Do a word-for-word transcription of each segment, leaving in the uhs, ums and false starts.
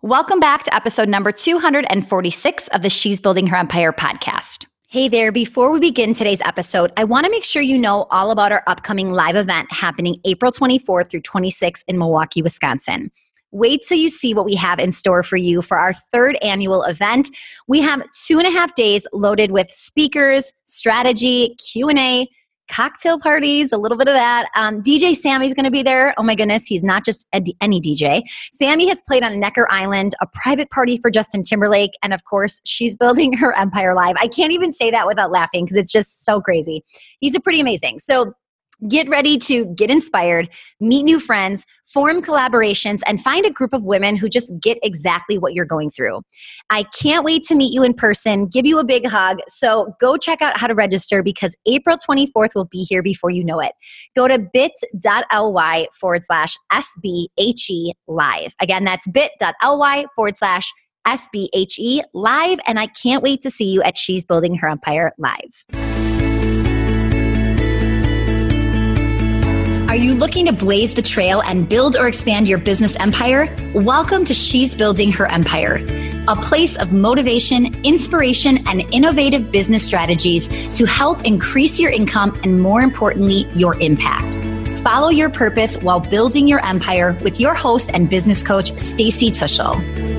Welcome back to episode number two hundred forty-six of the She's Building Her Empire podcast. Hey there, before we begin today's episode, I want to make sure you know all about our upcoming live event happening April twenty-fourth through twenty-sixth in Milwaukee, Wisconsin. Wait till you see what we have in store for you for our third annual event. We have two and a half days loaded with speakers, strategy, Q and A, cocktail parties, a little bit of that. Um, D J Sammy's going to be there. Oh my goodness, he's not just a D- any D J. Sammy has played on Necker Island, a private party for Justin Timberlake, and of course, She's Building Her Empire Live. I can't even say that without laughing because it's just so crazy. He's a pretty amazing. So get ready to get inspired, meet new friends, form collaborations, and find a group of women who just get exactly what you're going through. I can't wait to meet you in person, give you a big hug. So go check out how to register because April twenty-fourth will be here before you know it. Go to bit.ly forward slash SBHE live. Again, that's bit.ly forward slash SBHE live. And I can't wait to see you at She's Building Her Empire Live. Are you looking to blaze the trail and build or expand your business empire? Welcome to She's Building Her Empire, a place of motivation, inspiration, and innovative business strategies to help increase your income and, more importantly, your impact. Follow your purpose while building your empire with your host and business coach, Stacey Tuschl.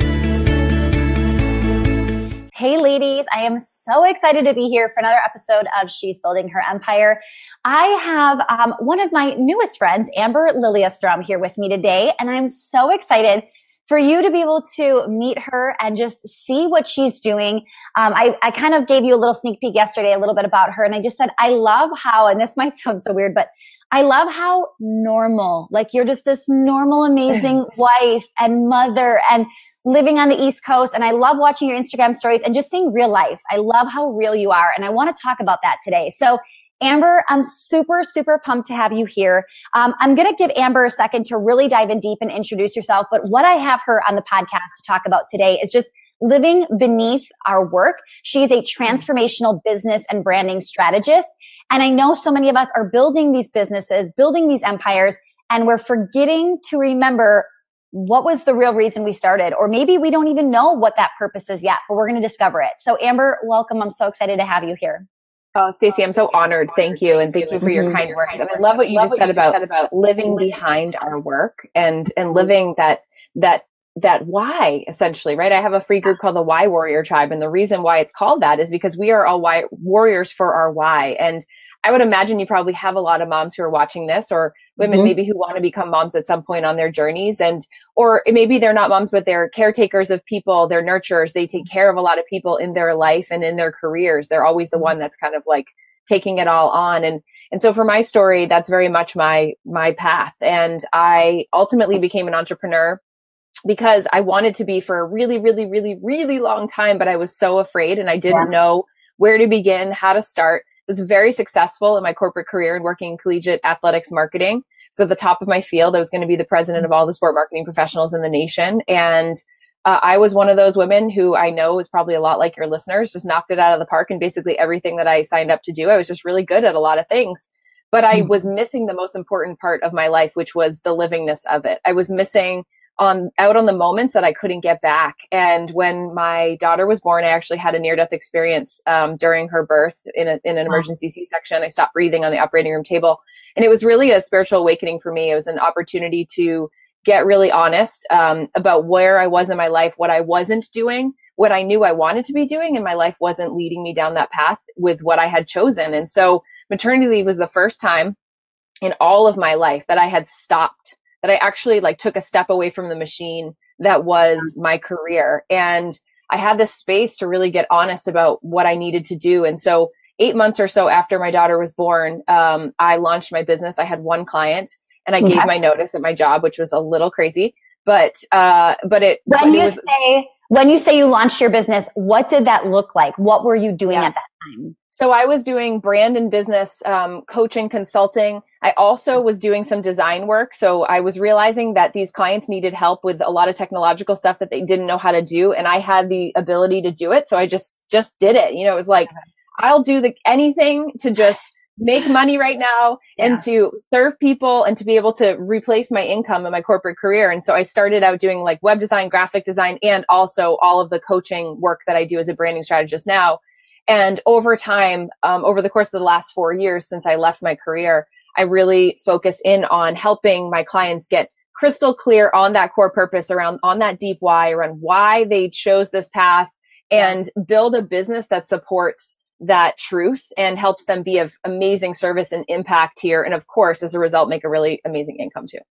Hey ladies, I am so excited to be here for another episode of She's Building Her Empire. I have um, one of my newest friends, Amber Liliestrom, here with me today, and I'm so excited for you to be able to meet her and just see what she's doing. Um, I, I kind of gave you a little sneak peek yesterday, a little bit about her, and I just said, I love how, and this might sound so weird, but I love how normal, like you're just this normal, amazing wife and mother and living on the East Coast. And I love watching your Instagram stories and just seeing real life. I love how real you are. And I want to talk about that today. So Amber, I'm super, super pumped to have you here. Um, I'm going to give Amber a second to really dive in deep and introduce yourself. But what I have her on the podcast to talk about today is just living beneath our work. She is a transformational business and branding strategist. And I know so many of us are building these businesses, building these empires, and we're forgetting to remember what was the real reason we started. Or maybe we don't even know what that purpose is yet, but we're going to discover it. So Amber, welcome. I'm so excited to have you here. Oh, Stacey, I'm so honored. Thank you. And thank you for your kind words. And I love what you just said about living behind our work and, and living that, that, that why essentially, right? I have a free group called the Why Warrior Tribe. And the reason why it's called that is because we are all why warriors for our why. And I would imagine you probably have a lot of moms who are watching this, or women mm-hmm. maybe who want to become moms at some point on their journeys. And, or maybe they're not moms, but they're caretakers of people, they're nurturers. They take care of a lot of people in their life and in their careers. They're always the one that's kind of like taking it all on. And, and so for my story, that's very much my, my path. And I ultimately became an entrepreneur because I wanted to be for a really, really, really, really long time, but I was so afraid and I didn't yeah. know where to begin, how to start. Was very successful in my corporate career and working in collegiate athletics marketing. So at the top of my field, I was going to be the president of all the sport marketing professionals in the nation. And uh, I was one of those women who I know is probably a lot like your listeners, just knocked it out of the park. And basically everything that I signed up to do, I was just really good at a lot of things. But I was missing the most important part of my life, which was the livingness of it. I was missing on out on the moments that I couldn't get back. And when my daughter was born, I actually had a near-death experience um, during her birth in, a, in an emergency C-section. I stopped breathing on the operating room table. And it was really a spiritual awakening for me. It was an opportunity to get really honest um, about where I was in my life, what I wasn't doing, what I knew I wanted to be doing, and my life wasn't leading me down that path with what I had chosen. And so maternity leave was the first time in all of my life that I had stopped, that I actually like took a step away from the machine that was my career. And I had this space to really get honest about what I needed to do. And so eight months or so after my daughter was born, um, I launched my business. I had one client and I gave yeah. my notice at my job, which was a little crazy, but, uh, but it, when but you it was, say, when you say you launched your business, what did that look like? What were you doing yeah. at that time? So I was doing brand and business um, coaching, consulting. I also was doing some design work. So I was realizing that these clients needed help with a lot of technological stuff that they didn't know how to do. And I had the ability to do it. So I just, just did it. You know, it was like, I'll do the anything to just make money right now yeah. and to serve people and to be able to replace my income in my corporate career. And so I started out doing like web design, graphic design, and also all of the coaching work that I do as a branding strategist now. And over time, um, over the course of the last four years since I left my career, I really focus in on helping my clients get crystal clear on that core purpose around, on that deep why, around why they chose this path, and build a business that supports that truth and helps them be of amazing service and impact here. And of course, as a result, make a really amazing income too.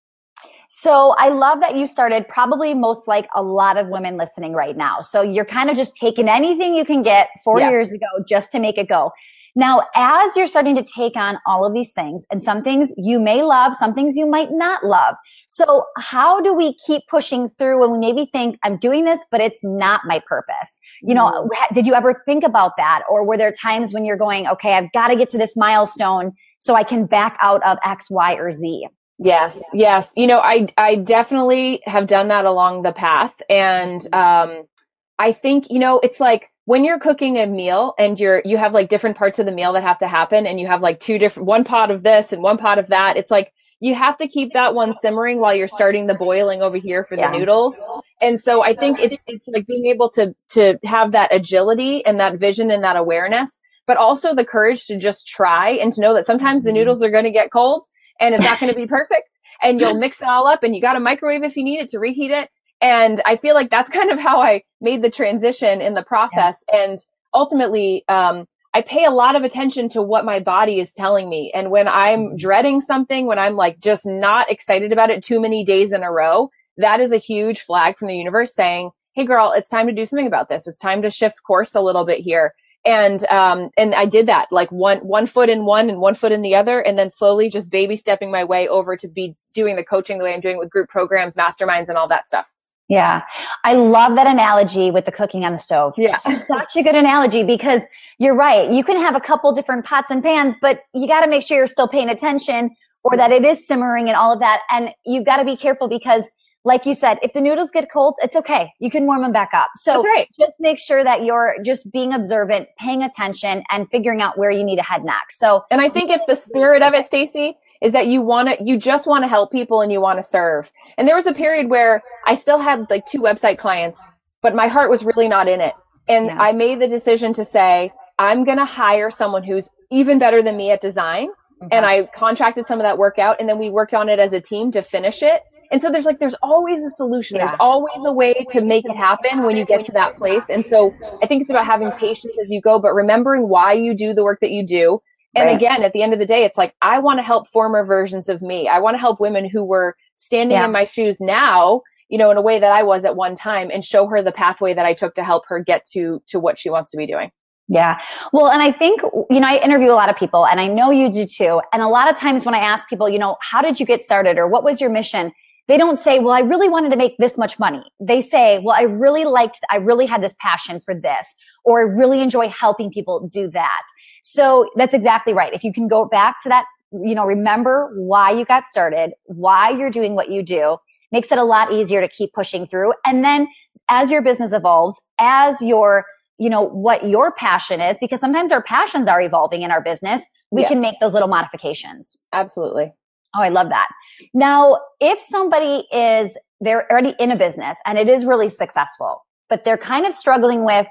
So I love that you started probably most like a lot of women listening right now. So you're kind of just taking anything you can get four yes. years ago just to make it go. Now, as you're starting to take on all of these things, and some things you may love, some things you might not love. So how do we keep pushing through when we maybe think I'm doing this, but it's not my purpose? You know, mm. did you ever think about that? Or were there times when you're going, okay, I've got to get to this milestone so I can back out of X, Y, or Z? Yes. Yes. You know, I, I definitely have done that along the path. And, um, I think, you know, it's like when you're cooking a meal and you're, you have like different parts of the meal that have to happen, and you have like two different, one pot of this and one pot of that. It's like, you have to keep that one simmering while you're starting the boiling over here for yeah. the noodles. And so I think it's, it's like being able to, to have that agility and that vision and that awareness, but also the courage to just try and to know that sometimes the noodles are going to get cold and it's not going to be perfect, and you'll mix it all up, and you got a microwave if you need it to reheat it. And I feel like that's kind of how I made the transition in the process. Yeah. And ultimately, um, I pay a lot of attention to what my body is telling me. And when I'm dreading something, when I'm like just not excited about it too many days in a row, that is a huge flag from the universe saying, hey girl, it's time to do something about this. It's time to shift course a little bit here. And, um, and I did that, like one, one foot in one and one foot in the other. And then slowly just baby stepping my way over to be doing the coaching the way I'm doing it with group programs, masterminds, and all that stuff. Yeah. I love that analogy with the cooking on the stove. Yeah. Such a good analogy, because you're right. You can have a couple different pots and pans, but you got to make sure you're still paying attention, or that it is simmering and all of that. And you've got to be careful, because like you said, if the noodles get cold, it's okay. You can warm them back up. So That's right. just make sure that you're just being observant, paying attention, and figuring out where you need to head next. So, and I think if the spirit of it, Stacey, is that you want to, you just want to help people and you want to serve. And there was a period where I still had like two website clients, but my heart was really not in it. And yeah. I made the decision to say, I'm going to hire someone who's even better than me at design. Mm-hmm. And I contracted some of that work out, and then we worked on it as a team to finish it. And so there's like, there's always a solution. Yeah. There's always a way to make it happen when you get to that place. And so I think it's about having patience as you go, but remembering why you do the work that you do. And right. again, at the end of the day, it's like, I want to help former versions of me. I want to help women who were standing yeah. in my shoes now, you know, in a way that I was at one time, and show her the pathway that I took to help her get to, to what she wants to be doing. Yeah. Well, and I think, you know, I interview a lot of people, and I know you do too. And a lot of times when I ask people, you know, how did you get started, or what was your mission? They don't say, well, I really wanted to make this much money. They say, well, I really liked, I really had this passion for this, or I really enjoy helping people do that. So that's exactly right. If you can go back to that, you know, remember why you got started, why you're doing what you do, makes it a lot easier to keep pushing through. And then as your business evolves, as your, you know, what your passion is, because sometimes our passions are evolving in our business, we yeah. can make those little modifications. Absolutely. Oh, I love that. Now, if somebody is, they're already in a business and it is really successful, but they're kind of struggling with,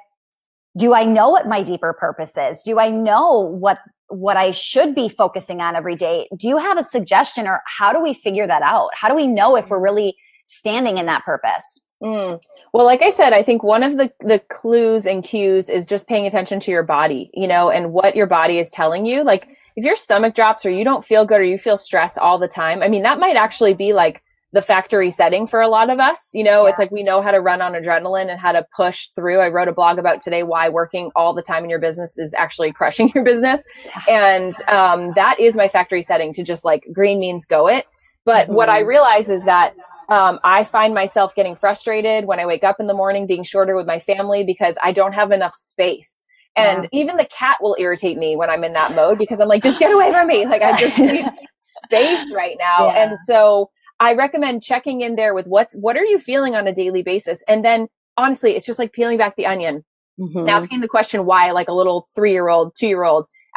do I know what my deeper purpose is? Do I know what, what I should be focusing on every day? Do you have a suggestion, or how do we figure that out? How do we know if we're really standing in that purpose? Mm. Well, like I said, I think one of the, the clues and cues is just paying attention to your body, you know, and what your body is telling you. Like, if your stomach drops, or you don't feel good, or you feel stressed all the time, I mean, that might actually be like the factory setting for a lot of us. You know, yeah. It's like, we know how to run on adrenaline and how to push through. I wrote a blog about today why working all the time in your business is actually crushing your business. Yeah. And um, that is my factory setting, to just like, green means go it. But mm-hmm. what I realize is that um, I find myself getting frustrated when I wake up in the morning, being shorter with my family, because I don't have enough space. And yeah. even the cat will irritate me when I'm in that mode, because I'm like, just get away from me. Like, I just need space right now. Yeah. And so I recommend checking in there with what's, what are you feeling on a daily basis? And then honestly, it's just like peeling back the onion, mm-hmm. asking the question why, like a little three-year-old, two-year-old,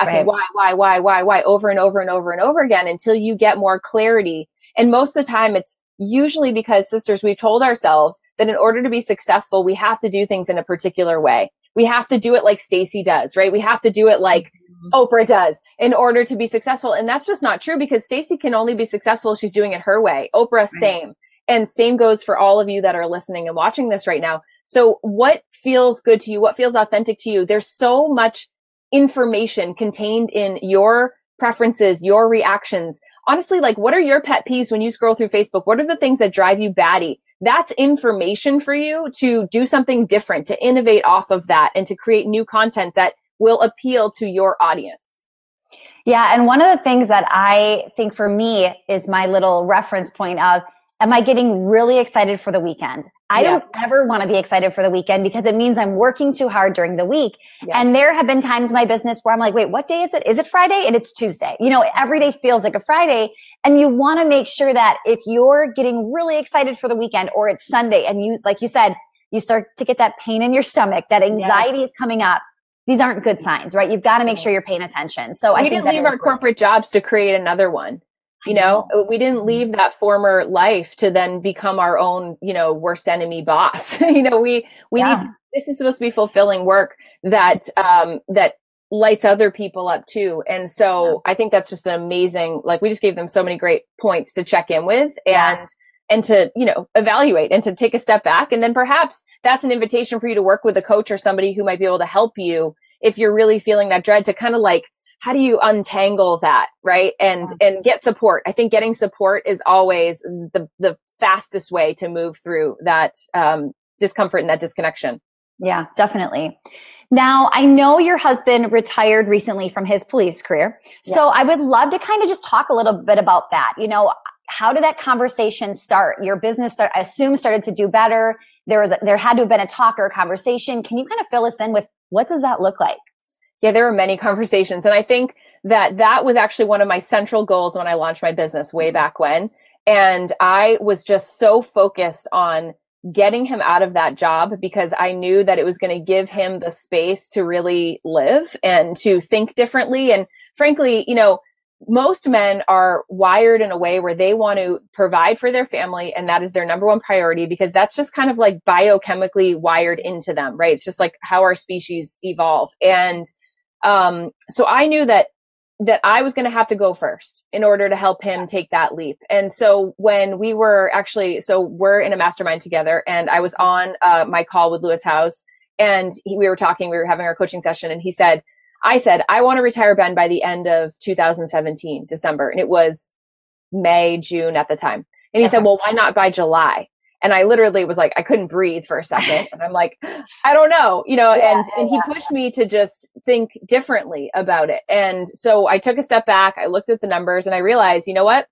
asking Right. why, why, why, why, why over and over and over and over again until you get more clarity. And most of the time it's usually because, sisters, we've told ourselves that in order to be successful, we have to do things in a particular way. We have to do it like Stacy does, right? We have to do it like mm-hmm. Oprah does in order to be successful. And that's just not true, because Stacy can only be successful if she's doing it her way. Oprah, right. Same. And same goes for all of you that are listening and watching this right now. So what feels good to you? What feels authentic to you? There's so much information contained in your preferences, your reactions. Honestly, like, what are your pet peeves when you scroll through Facebook? What are the things that drive you batty? That's information for you to do something different, to innovate off of that, and to create new content that will appeal to your audience. Yeah. And one of the things that I think for me is my little reference point of, am I getting really excited for the weekend? I yeah. don't ever want to be excited for the weekend, because it means I'm working too hard during the week. Yes. And there have been times in my business where I'm like, wait, what day is it? Is it Friday? And it's Tuesday. You know, every day feels like a Friday. And you want to make sure that if you're getting really excited for the weekend, or it's Sunday and you, like you said, you start to get that pain in your stomach, that anxiety yes. is coming up. These aren't good signs, right? You've got to make sure you're paying attention. So we I didn't think leave our great. corporate jobs to create another one. You know, we didn't leave that former life to then become our own, you know, worst enemy boss. you know, we, we yeah. need to, this is supposed to be fulfilling work that, um, that lights other people up too. And so yeah. I think that's just an amazing, like, we just gave them so many great points to check in with and, yeah. and to, you know, evaluate and to take a step back. And then perhaps that's an invitation for you to work with a coach or somebody who might be able to help you if you're really feeling that dread, to kind of like, how do you untangle that, right? And yeah. and get support. I think getting support is always the the fastest way to move through that um, discomfort and that disconnection. Yeah, definitely. Now, I know your husband retired recently from his police career. Yeah. So I would love to kind of just talk a little bit about that. You know, how did that conversation start? Your business, start, I assume, started to do better. There was a, there had to have been a talk or a conversation. Can you kind of fill us in with what does that look like? Yeah, there were many conversations. And I think that that was actually one of my central goals when I launched my business way back when. And I was just so focused on getting him out of that job, because I knew that it was going to give him the space to really live and to think differently. And frankly, you know, most men are wired in a way where they want to provide for their family, and that is their number one priority, because that's just kind of like biochemically wired into them, right? It's just like how our species evolve. And Um, so I knew that, that I was going to have to go first in order to help him take that leap. And so when we were actually, so we're in a mastermind together, and I was on uh, my call with Lewis Howes, and he, we were talking, we were having our coaching session, and he said, I said, I want to retire Ben by the end of two thousand seventeen, December. And it was May, June at the time. And he okay. said, well, why not by July? And I literally was like, I couldn't breathe for a second. And I'm like, I don't know, you know, yeah, and, and yeah. he pushed me to just think differently about it. And so I took a step back, I looked at the numbers, and I realized, you know what?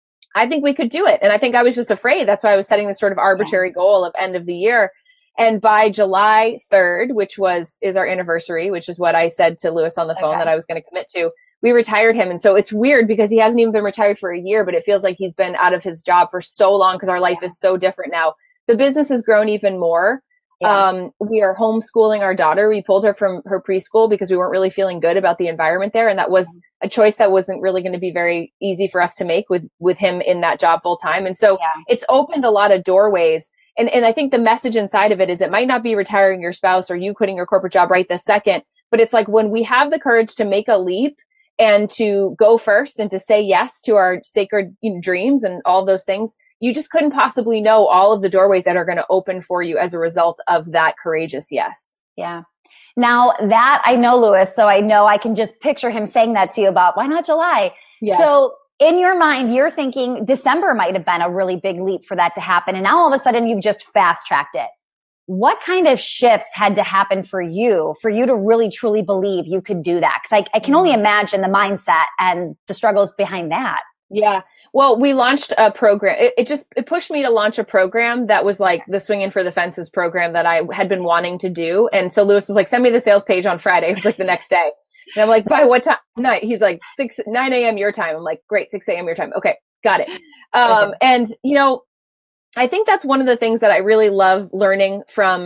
I think we could do it. And I think I was just afraid. That's why I was setting this sort of arbitrary yeah. goal of end of the year. And by July third, which was, is our anniversary, which is what I said to Lewis on the phone okay. that I was going to commit to, we retired him. And so it's weird because he hasn't even been retired for a year, but it feels like he's been out of his job for so long because our life is so different now. The business has grown even more. Yeah. Um, we are homeschooling our daughter. We pulled her from her preschool because we weren't really feeling good about the environment there. And that was a choice that wasn't really going to be very easy for us to make with, with him in that job full time. And so yeah. it's opened a lot of doorways. And, and I think the message inside of it is it might not be retiring your spouse or you quitting your corporate job right this second, but it's like when we have the courage to make a leap and to go first and to say yes to our sacred, you know, dreams and all those things, you just couldn't possibly know all of the doorways that are going to open for you as a result of that courageous yes. Yeah. Now that I know Lewis, so I know I can just picture him saying that to you about why not July? Yeah. So in your mind, you're thinking December might have been a really big leap for that to happen. And now all of a sudden you've just fast tracked it. What kind of shifts had to happen for you, for you to really truly believe you could do that? Because I, I can only imagine the mindset and the struggles behind that. Yeah. Well, we launched a program. It, it just, it pushed me to launch a program that was like the Swinging for the Fences program that I had been wanting to do. And so Lewis was like, send me the sales page on Friday. It was like the next day. And I'm like, by what time? Night. He's like, six, nine a.m. your time. I'm like, great, six a.m. your time. Okay, got it. Um, okay. And, you know, I think that's one of the things that I really love learning from,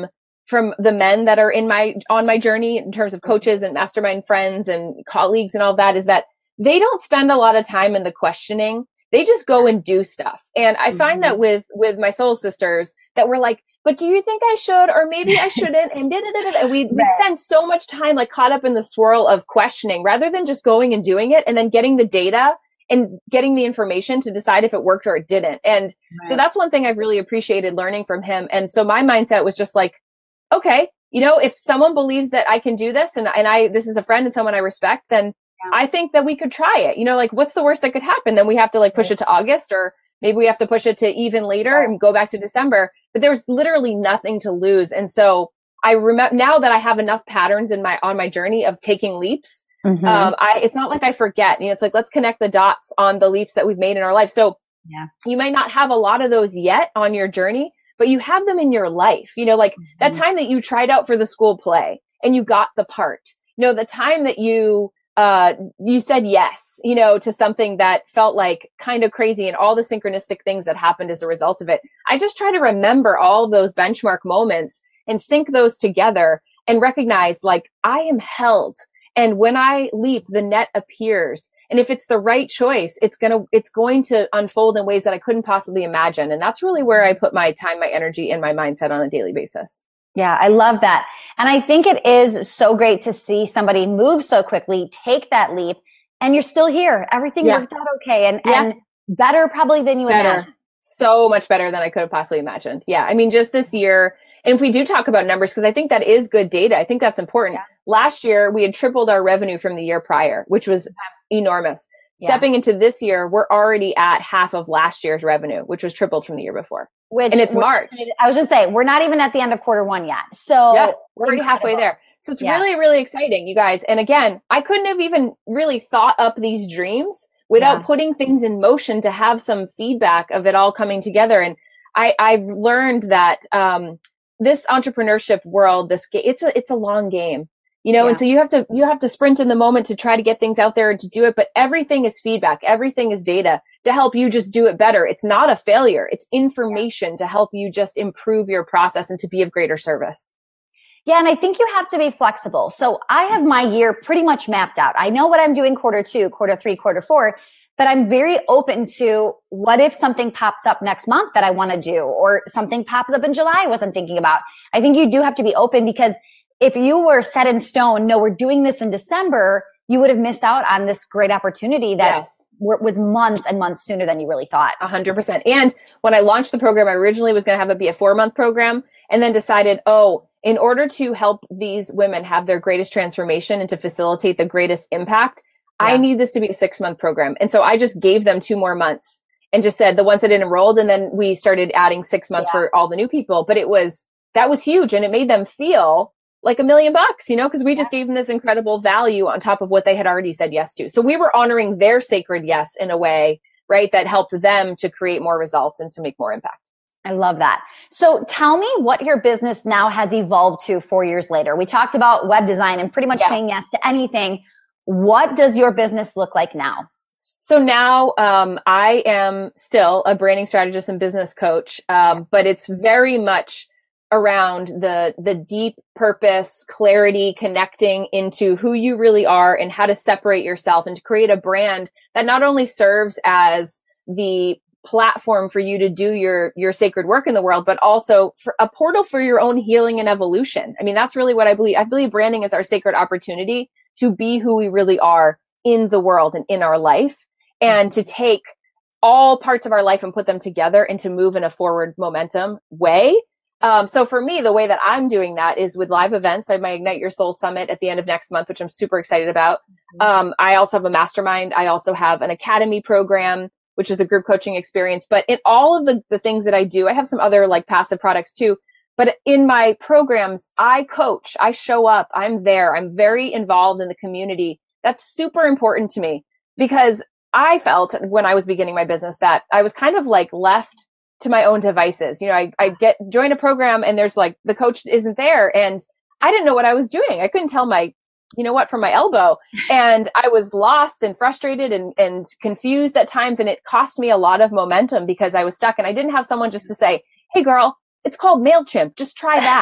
from the men that are in my, on my journey in terms of coaches and mastermind friends and colleagues and all that is that they don't spend a lot of time in the questioning. They just go and do stuff. And I find mm-hmm. that with, with my soul sisters that we're like, but do you think I should, or maybe I shouldn't? And, and we, we right. spend so much time like caught up in the swirl of questioning rather than just going and doing it and then getting the data and getting the information to decide if it worked or it didn't. And right. so that's one thing I've really appreciated learning from him. And so my mindset was just like, okay, you know, if someone believes that I can do this and, and I, this is a friend and someone I respect, then yeah. I think that we could try it. You know, like what's the worst that could happen? Then we have to like push right. it to August, or maybe we have to push it to even later right. and go back to December. But there was literally nothing to lose. And so I remember now that I have enough patterns in my, on my journey of taking leaps. Mm-hmm. Um, I, it's not like I forget, you know, it's like, let's connect the dots on the leaps that we've made in our life. So yeah. you might not have a lot of those yet on your journey, but you have them in your life, you know, like mm-hmm. that time that you tried out for the school play and you got the part, you know, the time that you, uh, you said yes, you know, to something that felt like kind of crazy and all the synchronistic things that happened as a result of it. I just try to remember all those benchmark moments and sync those together and recognize like I am held. And when I leap, the net appears. And if it's the right choice, it's going to, it's going to unfold in ways that I couldn't possibly imagine. And that's really where I put my time, my energy, and my mindset on a daily basis. Yeah, I love that. And I think it is so great to see somebody move so quickly, take that leap, and you're still here. Everything yeah. worked out okay and, yeah. and better probably than you better. imagined. So much better than I could have possibly imagined. Yeah. I mean, just this year, and if we do talk about numbers, because I think that is good data, I think that's important. Yeah. Last year, we had tripled our revenue from the year prior, which was enormous. Yeah. Stepping into this year, we're already at half of last year's revenue, which was tripled from the year before. Which, and it's March. I was just saying, we're not even at the end of quarter one yet. So yeah, we're already halfway there. So it's yeah. really, really exciting, you guys. And again, I couldn't have even really thought up these dreams without yeah. putting things in motion to have some feedback of it all coming together. And I, I've learned that um, this entrepreneurship world, this it's a it's a long game. You know, yeah. and so you have to, you have to sprint in the moment to try to get things out there and to do it. But everything is feedback. Everything is data to help you just do it better. It's not a failure. It's information yeah. to help you just improve your process and to be of greater service. Yeah. And I think you have to be flexible. So I have my year pretty much mapped out. I know what I'm doing quarter two, quarter three, quarter four, but I'm very open to what if something pops up next month that I want to do, or something pops up in July I wasn't thinking about. I think you do have to be open, because if you were set in stone, no, we're doing this in December, you would have missed out on this great opportunity that yes. was months and months sooner than you really thought. A hundred percent. And when I launched the program, I originally was going to have it be a four month program, and then decided, oh, in order to help these women have their greatest transformation and to facilitate the greatest impact, yeah. I need this to be a six month program. And so I just gave them two more months and just said the ones that had enrolled. And then we started adding six months yeah. for all the new people. But it was, that was huge. And it made them feel like a million bucks, you know, because we just yeah. gave them this incredible value on top of what they had already said yes to. So we were honoring their sacred yes in a way, right, that helped them to create more results and to make more impact. I love that. So tell me what your business now has evolved to four years later. We talked about web design and pretty much yeah. saying yes to anything. What does your business look like now? So now um, I am still a branding strategist and business coach, um, but it's very much around the the deep purpose, clarity, connecting into who you really are and how to separate yourself and to create a brand that not only serves as the platform for you to do your your sacred work in the world, but also for a portal for your own healing and evolution. I mean, that's really what I believe. I believe branding is our sacred opportunity to be who we really are in the world and in our life, and to take all parts of our life and put them together and to move in a forward momentum way. Um, so for me, the way that I'm doing that is with live events. So I have my Ignite Your Soul Summit at the end of next month, which I'm super excited about. Um, I also have a mastermind. I also have an academy program, which is a group coaching experience. But in all of the, the things that I do, I have some other like passive products too. But in my programs, I coach, I show up, I'm there. I'm very involved in the community. That's super important to me, because I felt when I was beginning my business that I was kind of like left to my own devices. You know, I, I get join a program and there's like the coach isn't there, and I didn't know what I was doing. I couldn't tell my, you know what, from my elbow. And I was lost and frustrated and, and confused at times. And it cost me a lot of momentum because I was stuck and I didn't have someone just to say, hey girl, it's called MailChimp. Just try that.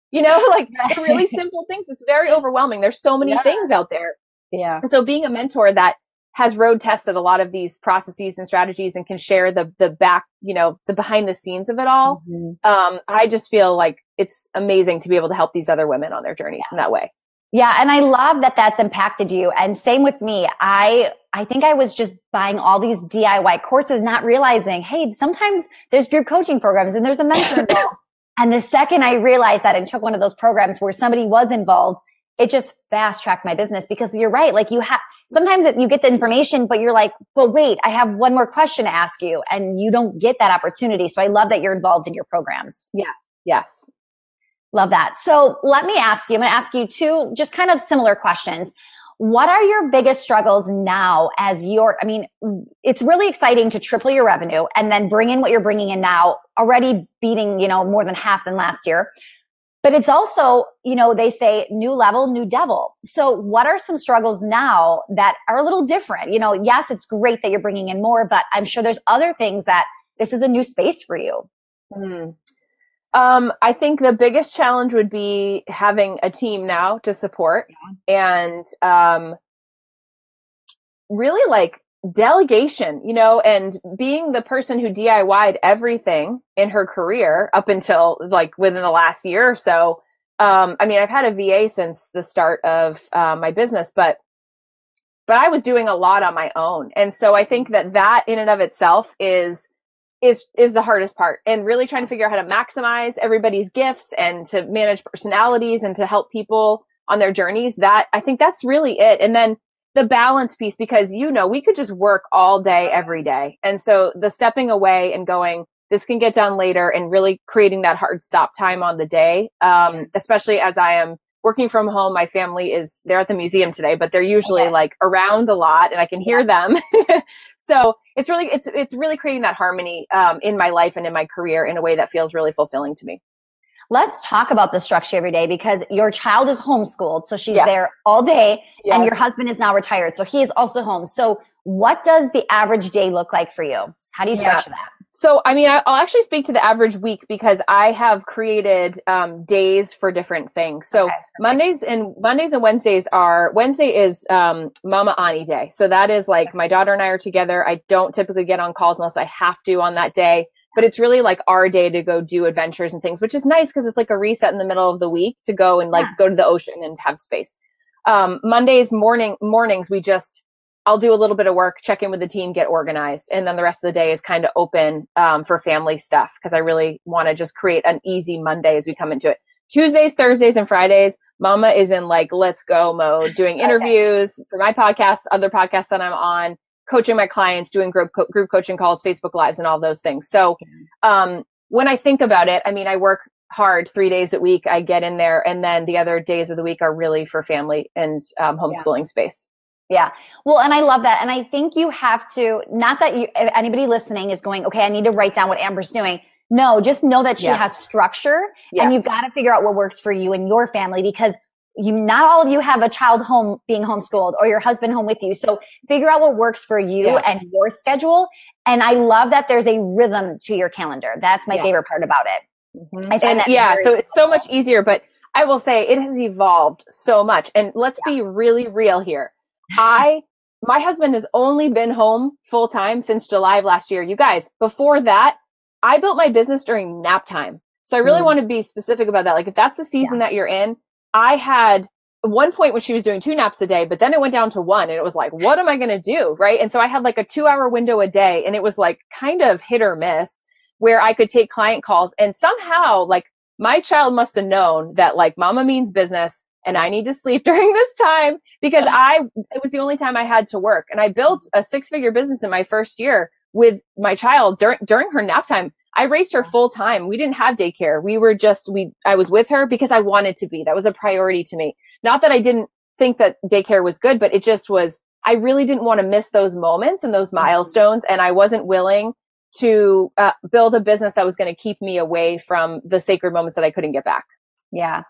you know, like really simple things. It's very overwhelming. There's so many yeah. things out there. Yeah. And so being a mentor that has road tested a lot of these processes and strategies and can share the, the back, you know, the behind the scenes of it all. Mm-hmm. Um, I just feel like it's amazing to be able to help these other women on their journeys yeah. in that way. Yeah. And I love that that's impacted you. And same with me. I, I think I was just buying all these D I Y courses, not realizing, hey, sometimes there's group coaching programs and there's a mentor involved. And the second I realized that and took one of those programs where somebody was involved, it just fast tracked my business, because you're right. Like you have, sometimes it, you get the information, but you're like, well, wait, I have one more question to ask you, and you don't get that opportunity. So I love that you're involved in your programs. Yeah. Yes. Love that. So let me ask you, I'm going to ask you two just kind of similar questions. What are your biggest struggles now as your, I mean, it's really exciting to triple your revenue and then bring in what you're bringing in now, already beating, you know, more than half than last year. But it's also, you know, they say new level, new devil. So what are some struggles now that are a little different? You know, yes, it's great that you're bringing in more, but I'm sure there's other things that this is a new space for you. Mm. Um, I think the biggest challenge would be having a team now to support yeah. and um, really like delegation, you know, and being the person who D I Y'd everything in her career up until like within the last year or so. Um, I mean, I've had a V A since the start of uh, my business, but but I was doing a lot on my own. And so I think that that in and of itself is is is the hardest part, and really trying to figure out how to maximize everybody's gifts and to manage personalities and to help people on their journeys. That I think that's really it. And then the balance piece, because, you know, we could just work all day, every day. And so the stepping away and going, this can get done later, and really creating that hard stop time on the day. Um, especially as I am working from home, my family is, they're at the museum today, but they're usually okay. like around a lot and I can hear yeah. them. So it's really, it's, it's really creating that harmony, um, in my life and in my career in a way that feels really fulfilling to me. Let's talk about the structure every day, because your child is homeschooled. So she's yeah. there all day yes. and your husband is now retired. So he is also home. So what does the average day look like for you? How do you structure yeah. that? So, I mean, I'll actually speak to the average week, because I have created um, days for different things. So okay. Mondays and Mondays and Wednesdays are, Wednesday is um, Mama Ani Day. So that is like my daughter and I are together. I don't typically get on calls unless I have to on that day, but it's really like our day to go do adventures and things, which is nice because it's like a reset in the middle of the week to go and like yeah. go to the ocean and have space. Um, Mondays morning mornings, we just, I'll do a little bit of work, check in with the team, get organized. And then the rest of the day is kind of open um, for family stuff, because I really want to just create an easy Monday as we come into it. Tuesdays, Thursdays, and Fridays, Mama is in like, let's go mode, doing interviews okay. for my podcasts, other podcasts that I'm on, coaching my clients, doing group co- group coaching calls, Facebook Lives, and all those things. So um, when I think about it, I mean, I work hard three days a week. I get in there, and then the other days of the week are really for family and um, homeschooling yeah. space. Yeah. Well, and I love that. And I think you have to, not that you, if anybody listening is going, okay, I need to write down what Amber's doing. No, just know that she yes. has structure yes. and you've got to figure out what works for you and your family, because you, not all of you have a child home being homeschooled or your husband home with you. So figure out what works for you yeah. and your schedule. And I love that there's a rhythm to your calendar. That's my yeah. favorite part about it. Mm-hmm. I find and that yeah. So it's so much easier, but I will say it has evolved so much. And let's yeah. be really real here. I, my husband has only been home full time since July of last year. You guys, before that, I built my business during nap time. So I really mm. want to be specific about that. Like if that's the season yeah. that you're in, I had one point when she was doing two naps a day, but then it went down to one, and it was like, what am I going to do? Right. And so I had like a two hour window a day, and it was like kind of hit or miss where I could take client calls, and somehow like my child must have known that like Mama means business. And I need to sleep during this time, because I, it was the only time I had to work. And I built a six figure business in my first year with my child during, during her nap time. I raised her full time. We didn't have daycare. We were just, we, I was with her because I wanted to be. That was a priority to me. Not that I didn't think that daycare was good, but it just was, I really didn't want to miss those moments and those milestones. And I wasn't willing to uh, build a business that was going to keep me away from the sacred moments that I couldn't get back. Yeah.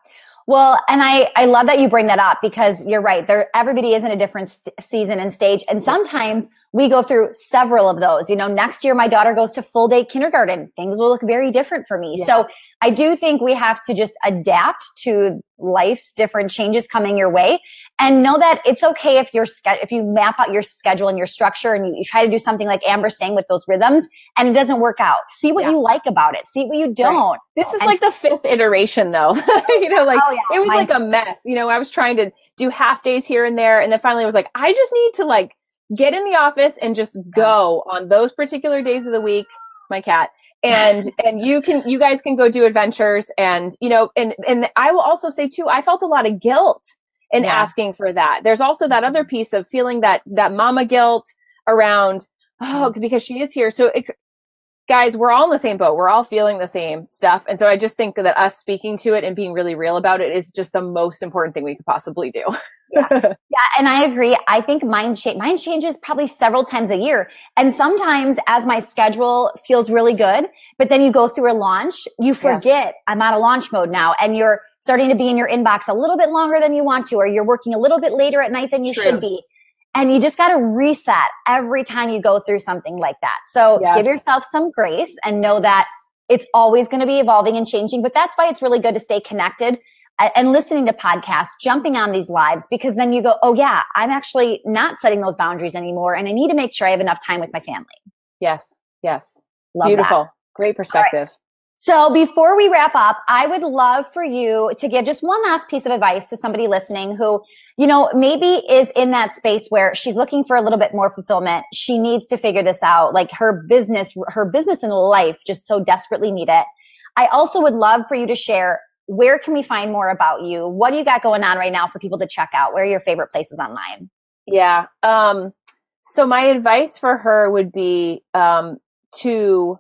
Well, and I, I love that you bring that up because you're right. There, everybody is in a different st- season and stage. And sometimes we go through several of those. You know, next year my daughter goes to full day kindergarten. Things will look very different for me. Yeah. So I do think we have to just adapt to life's different changes coming your way and know that it's okay if you're, if you map out your schedule and your structure and you, you try to do something like Amber's saying with those rhythms and it doesn't work out. See what yeah. you like about it. See what you don't. Right. This is and, like the fifth iteration though. you know, like oh, yeah. it was Mine like too. a mess. You know, I was trying to do half days here and there. And then finally I was like, I just need to like get in the office and just go on those particular days of the week. It's my cat. And, and you can, you guys can go do adventures and, you know, and, and I will also say too, I felt a lot of guilt in yeah. asking for that. There's also that other piece of feeling that, that mama guilt around, oh, because she is here. So it, guys, we're all in the same boat. We're all feeling the same stuff. And so I just think that us speaking to it and being really real about it is just the most important thing we could possibly do. yeah. yeah. And I agree. I think mind change, mind changes probably several times a year. And sometimes as my schedule feels really good, but then you go through a launch, you forget yes. I'm out of launch mode now. And you're starting to be in your inbox a little bit longer than you want to, or you're working a little bit later at night than you True. should be. And you just got to reset every time you go through something like that. So yes. give yourself some grace and know that it's always going to be evolving and changing. But that's why it's really good to stay connected and listening to podcasts, jumping on these lives, because then you go, oh yeah, I'm actually not setting those boundaries anymore. And I need to make sure I have enough time with my family. Yes. Yes. Love Beautiful. That. Great perspective. Right. So before we wrap up, I would love for you to give just one last piece of advice to somebody listening who, you know, maybe is in that space where she's looking for a little bit more fulfillment. She needs to figure this out. Like her business, her business and life just so desperately need it. I also would love for you to share, where can we find more about you? What do you got going on right now for people to check out? Where are your favorite places online? Yeah. Um, so my advice for her would be, um, to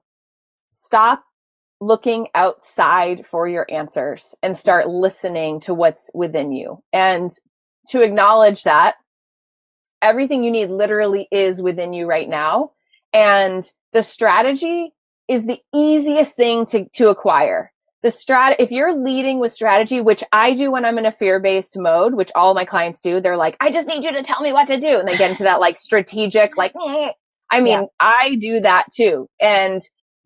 stop looking outside for your answers and start listening to what's within you, and to acknowledge that everything you need literally is within you right now. And the strategy is the easiest thing to, to acquire. The strat, if you're leading with strategy, which I do when I'm in a fear-based mode, which all my clients do, they're like, I just need you to tell me what to do. And they get into that like strategic, like, eh. I mean, yeah. I do that too. And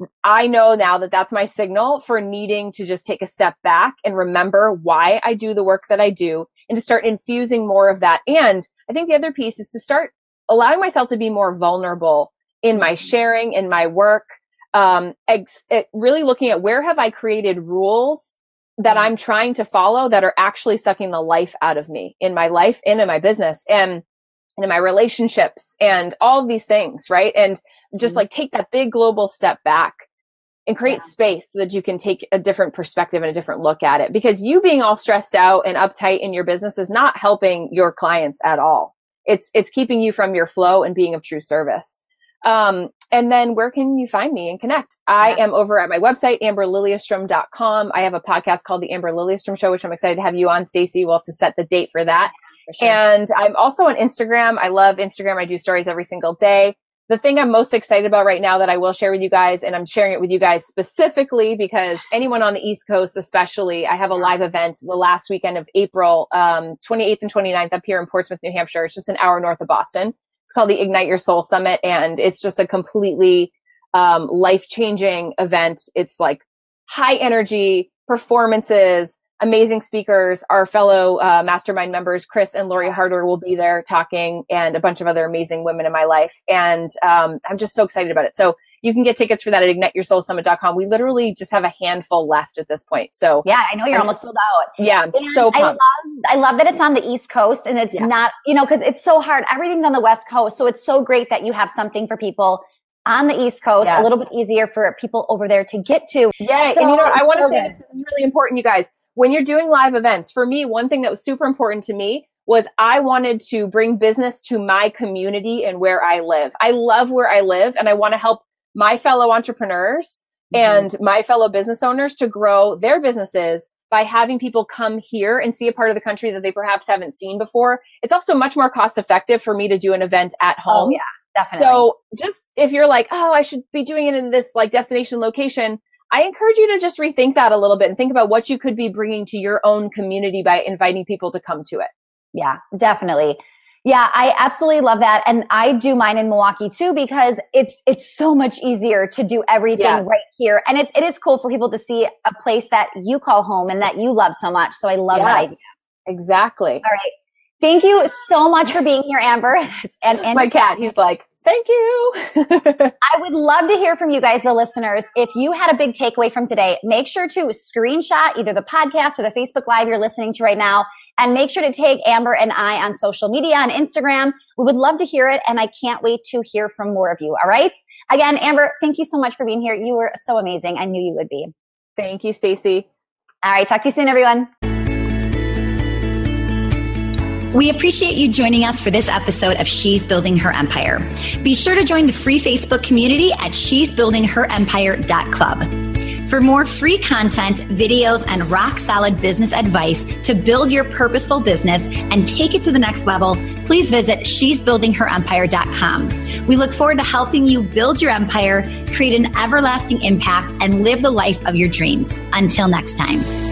I know now that that's my signal for needing to just take a step back and remember why I do the work that I do, and to start infusing more of that. And I think the other piece is to start allowing myself to be more vulnerable in my sharing, in my work, um, ex- it, really looking at where have I created rules that I'm trying to follow that are actually sucking the life out of me in my life and in my business and, and in my relationships and all of these things, right? And just like take that big global step back and create yeah. space so that you can take a different perspective and a different look at it. Because you being all stressed out and uptight in your business is not helping your clients at all. It's, it's keeping you from your flow and being of true service. Um, and then where can you find me and connect? I yeah. am over at my website, amber liliestrom dot com. I have a podcast called The Amber Liliestrom Show, which I'm excited to have you on, Stacey. We'll have to set the date for that. For sure. And I'm also on Instagram. I love Instagram. I do stories every single day. The thing I'm most excited about right now that I will share with you guys, and I'm sharing it with you guys specifically because anyone on the East Coast, especially, I have a live event the last weekend of April, um, twenty-eighth and twenty-ninth up here in Portsmouth, New Hampshire. It's just an hour north of Boston. It's called the Ignite Your Soul Summit. And it's just a completely, um, life-changing event. It's like high energy performances, amazing speakers. Our fellow uh, mastermind members, Chris and Lori Harder, will be there talking, and a bunch of other amazing women in my life. And um, I'm just so excited about it. So you can get tickets for that at ignite your soul summit dot com. We literally just have a handful left at this point. So yeah, I know you're I'm almost just, sold out. Yeah, I'm and so pumped. I love, I love that it's on the East Coast, and it's yeah. not, you know, because it's so hard. Everything's on the West Coast. So it's so great that you have something for people on the East Coast, yes. a little bit easier for people over there to get to. Yeah, so, and you know, I want to so say good. This is really important, you guys. When you're doing live events, for me, one thing that was super important to me was I wanted to bring business to my community and where I live. I love where I live, and I want to help my fellow entrepreneurs mm-hmm. and my fellow business owners to grow their businesses by having people come here and see a part of the country that they perhaps haven't seen before. It's also much more cost effective for me to do an event at home. Oh, yeah, definitely. So just if you're like, oh, I should be doing it in this like destination location, I encourage you to just rethink that a little bit and think about what you could be bringing to your own community by inviting people to come to it. Yeah, definitely. Yeah, I absolutely love that. And I do mine in Milwaukee too, because it's it's so much easier to do everything yes. right here. And it, it is cool for people to see a place that you call home and that you love so much. So I love yes, that idea. Exactly. All right. Thank you so much for being here, Amber. and, and My cat, he's like, thank you. I would love to hear from you guys, the listeners. If you had a big takeaway from today, make sure to screenshot either the podcast or the Facebook Live you're listening to right now. And make sure to tag Amber and I on social media, on Instagram. We would love to hear it. And I can't wait to hear from more of you. All right. Again, Amber, thank you so much for being here. You were so amazing. I knew you would be. Thank you, Stacey. All right. Talk to you soon, everyone. We appreciate you joining us for this episode of She's Building Her Empire. Be sure to join the free Facebook community at she's building her empire dot club. For more free content, videos, and rock-solid business advice to build your purposeful business and take it to the next level, please visit she's building her empire dot com. We look forward to helping you build your empire, create an everlasting impact, and live the life of your dreams. Until next time.